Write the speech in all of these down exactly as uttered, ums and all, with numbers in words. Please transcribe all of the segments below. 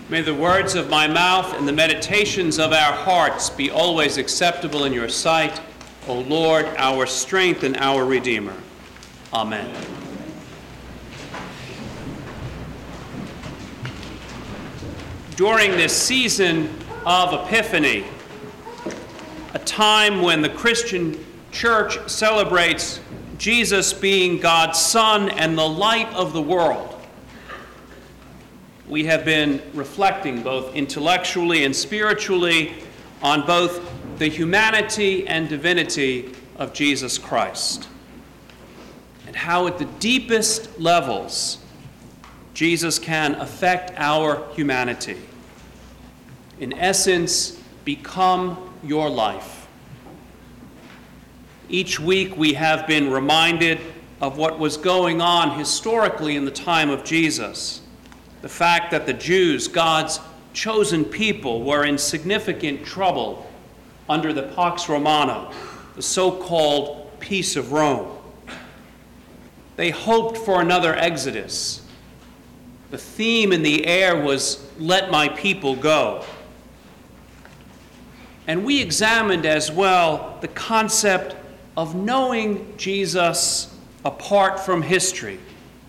May the words of my mouth and the meditations of our hearts be always acceptable in your sight, O Lord, our strength and our Redeemer. Amen. During this season of Epiphany, a time when the Christian church celebrates Jesus being God's Son and the light of the world, we have been reflecting both intellectually and spiritually on both the humanity and divinity of Jesus Christ, and how at the deepest levels Jesus can affect our humanity. In essence, become your life. Each week we have been reminded of what was going on historically in the time of Jesus. The fact that the Jews, God's chosen people, were in significant trouble under the Pax Romana, the so-called Peace of Rome. They hoped for another Exodus. The theme in the air was, "Let my people go." And we examined as well the concept of knowing Jesus apart from history.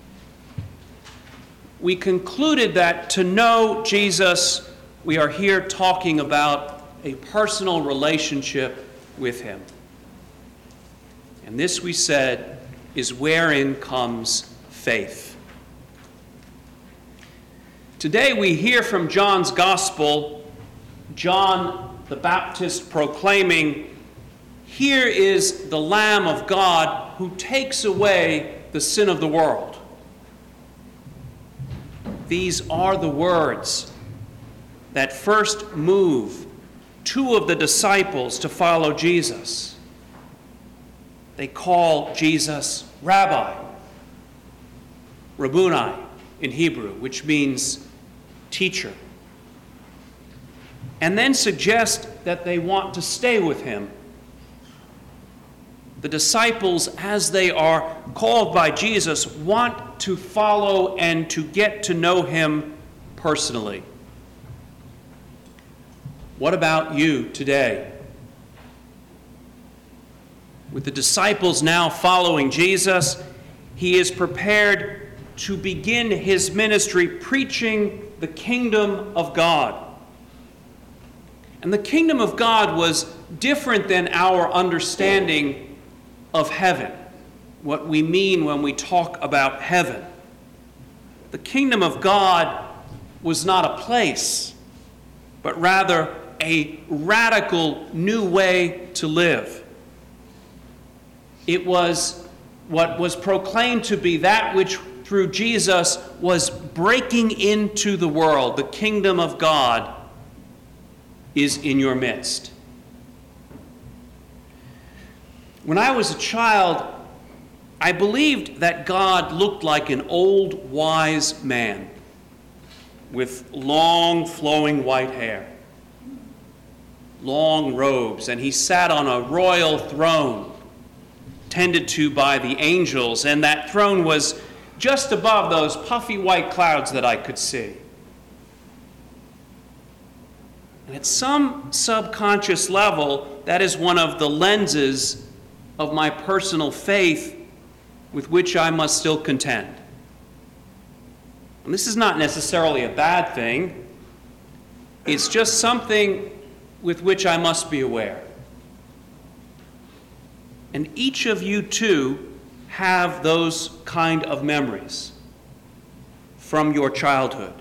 We concluded that to know Jesus, we are here talking about a personal relationship with him. And this, we said, is wherein comes faith. Today we hear from John's Gospel, John the Baptist proclaiming, "Here is the Lamb of God who takes away the sin of the world." These are the words that first move two of the disciples to follow Jesus. They call Jesus Rabbi, Rabboni in Hebrew, which means teacher, and then suggest that they want to stay with him. The disciples, as they are called by Jesus, want to follow and to get to know him personally. What about you today? With the disciples now following Jesus, he is prepared to begin his ministry preaching the kingdom of God. And the kingdom of God was different than our understanding of heaven, what we mean when we talk about heaven. The kingdom of God was not a place, but rather a radical new way to live. It was what was proclaimed to be that which through Jesus was breaking into the world. The kingdom of God is in your midst. When I was a child, I believed that God looked like an old, wise man with long, flowing white hair, long robes, and he sat on a royal throne tended to by the angels, and that throne was just above those puffy white clouds that I could see. And at some subconscious level, that is one of the lenses of my personal faith with which I must still contend. And this is not necessarily a bad thing. It's just something with which I must be aware. And each of you, too, have those kind of memories from your childhood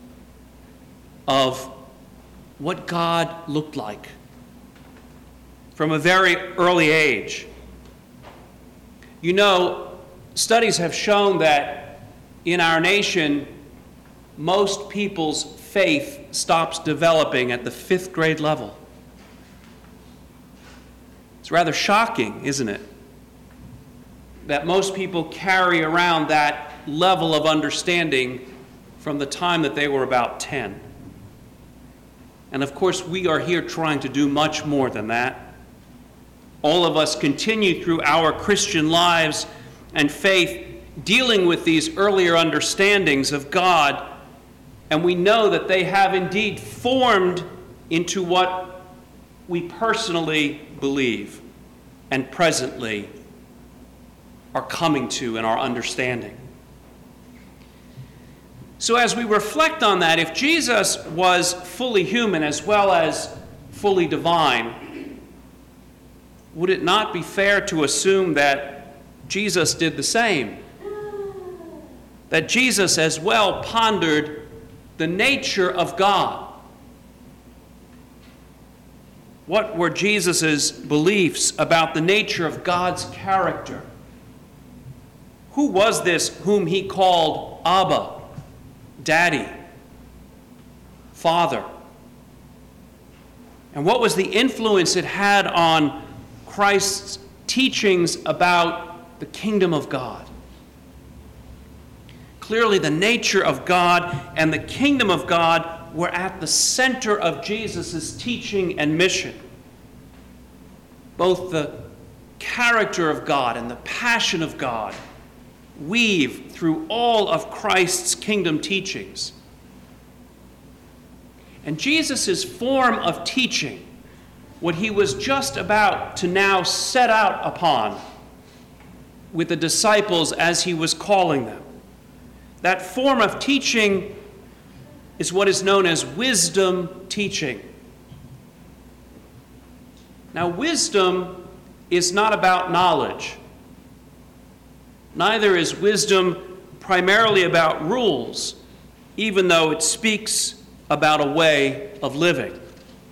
of what God looked like from a very early age. You know, studies have shown that in our nation, most people's faith stops developing at the fifth grade level. It's rather shocking, isn't it? That most people carry around that level of understanding from the time that they were about ten. And of course, we are here trying to do much more than that. All of us continue through our Christian lives and faith dealing with these earlier understandings of God And we know that they have indeed formed into what we personally believe and presently are coming to in our understanding. So as we reflect on that, if Jesus was fully human as well as fully divine, would it not be fair to assume that Jesus did the same? That Jesus as well pondered the nature of God. What were Jesus' beliefs about the nature of God's character? Who was this whom he called Abba, Daddy, Father? And what was the influence it had on Christ's teachings about the kingdom of God? Clearly, the nature of God and the kingdom of God were at the center of Jesus' teaching and mission. Both the character of God and the passion of God weave through all of Christ's kingdom teachings. And Jesus' form of teaching, what he was just about to now set out upon with the disciples as he was calling them, that form of teaching is what is known as wisdom teaching. Now, wisdom is not about knowledge. Neither is wisdom primarily about rules, even though it speaks about a way of living.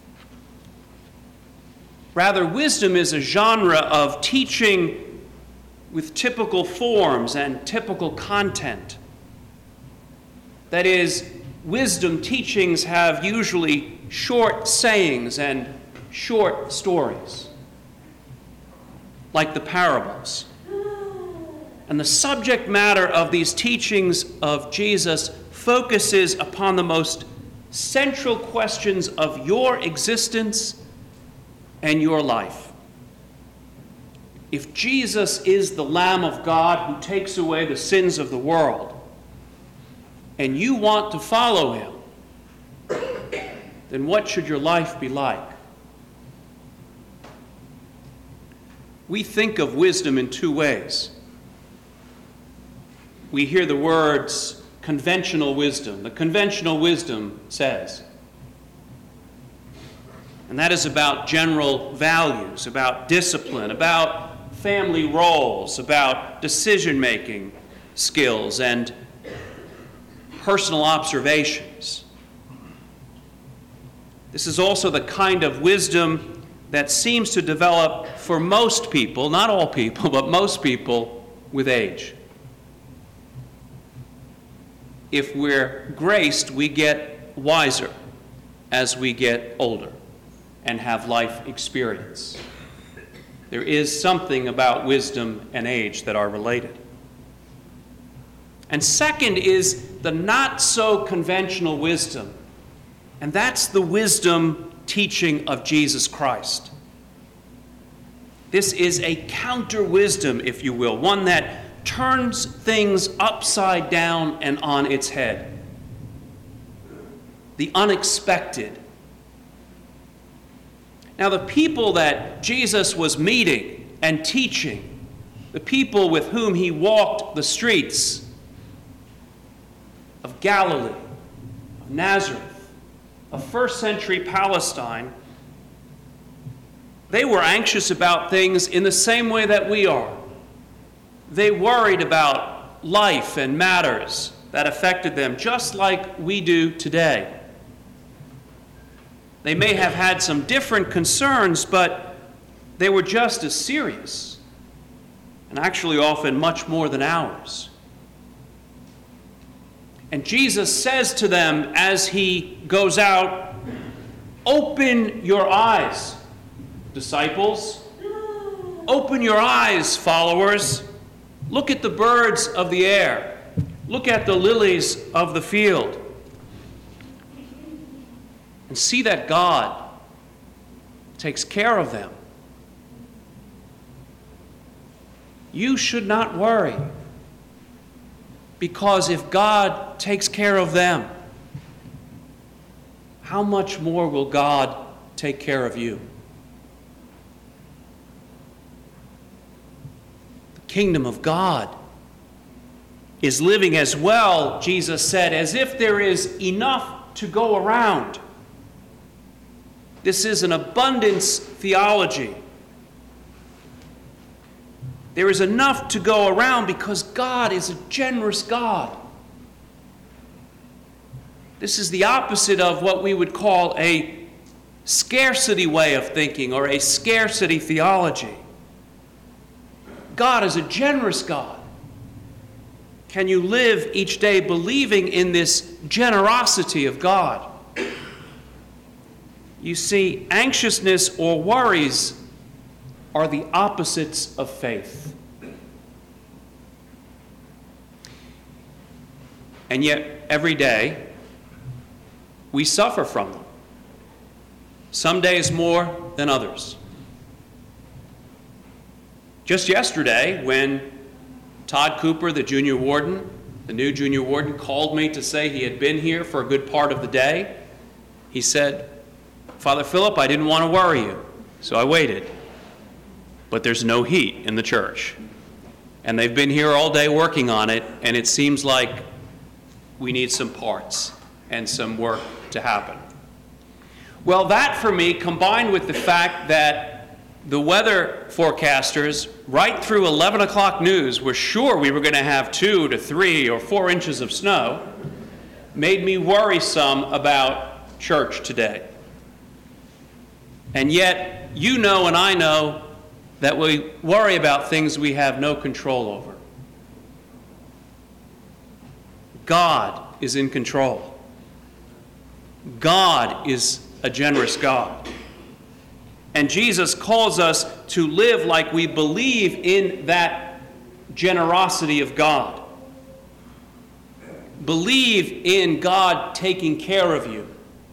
Rather, wisdom is a genre of teaching with typical forms and typical content. That is, wisdom teachings have usually short sayings and short stories, like the parables. And the subject matter of these teachings of Jesus focuses upon the most central questions of your existence and your life. If Jesus is the Lamb of God who takes away the sins of the world, and you want to follow him, then what should your life be like? We think of wisdom in two ways. We hear the words conventional wisdom. The conventional wisdom says. And that is about general values, about discipline, about family roles, about decision-making skills, and personal observations. This is also the kind of wisdom that seems to develop for most people, not all people, but most people with age. If we're graced, we get wiser as we get older and have life experience. There is something about wisdom and age that are related. And second is the not-so-conventional wisdom, and that's the wisdom teaching of Jesus Christ. This is a counter-wisdom, if you will, one that turns things upside down and on its head. The unexpected. Now, the people that Jesus was meeting and teaching, the people with whom he walked the streets of Galilee, of Nazareth, of first century Palestine, they were anxious about things in the same way that we are. They worried about life and matters that affected them just like we do today. They may have had some different concerns, but they were just as serious, and actually often much more than ours. And Jesus says to them as he goes out, "Open your eyes, disciples. Open your eyes, followers. Look at the birds of the air. Look at the lilies of the field. And see that God takes care of them. You should not worry, because if God takes care of them, how much more will God take care of you? The kingdom of God is living as well, Jesus said, as if there is enough to go around. This is an abundance theology. There is enough to go around because God is a generous God. This is the opposite of what we would call a scarcity way of thinking or a scarcity theology. God is a generous God. Can you live each day believing in this generosity of God? You see, anxiousness or worries are the opposites of faith. And yet, every day, we suffer from them. Some days more than others. Just yesterday, when Todd Cooper, the junior warden, the new junior warden, called me to say he had been here for a good part of the day, he said, "Father Philip, I didn't want to worry you, so I waited. But there's no heat in the church. And they've been here all day working on it, and it seems like we need some parts and some work to happen." Well, that for me, combined with the fact that the weather forecasters, right through eleven o'clock news, were sure we were going to have two to three or four inches of snow, made me worry some about church today. And yet, you know and I know that we worry about things we have no control over. God is in control. God is a generous God. And Jesus calls us to live like we believe in that generosity of God. Believe in God taking care of you.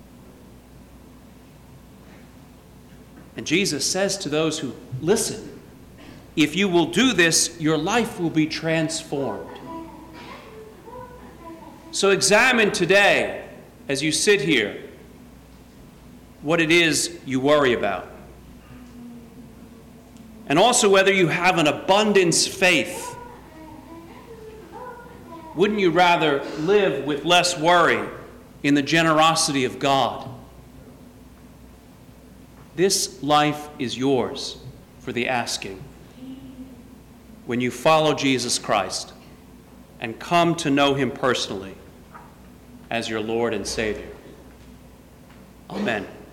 And Jesus says to those who listen, if you will do this, your life will be transformed. So examine today, as you sit here, what it is you worry about. And also whether you have an abundance faith. Wouldn't you rather live with less worry in the generosity of God? This life is yours for the asking. When you follow Jesus Christ and come to know him personally as your Lord and Savior. Amen.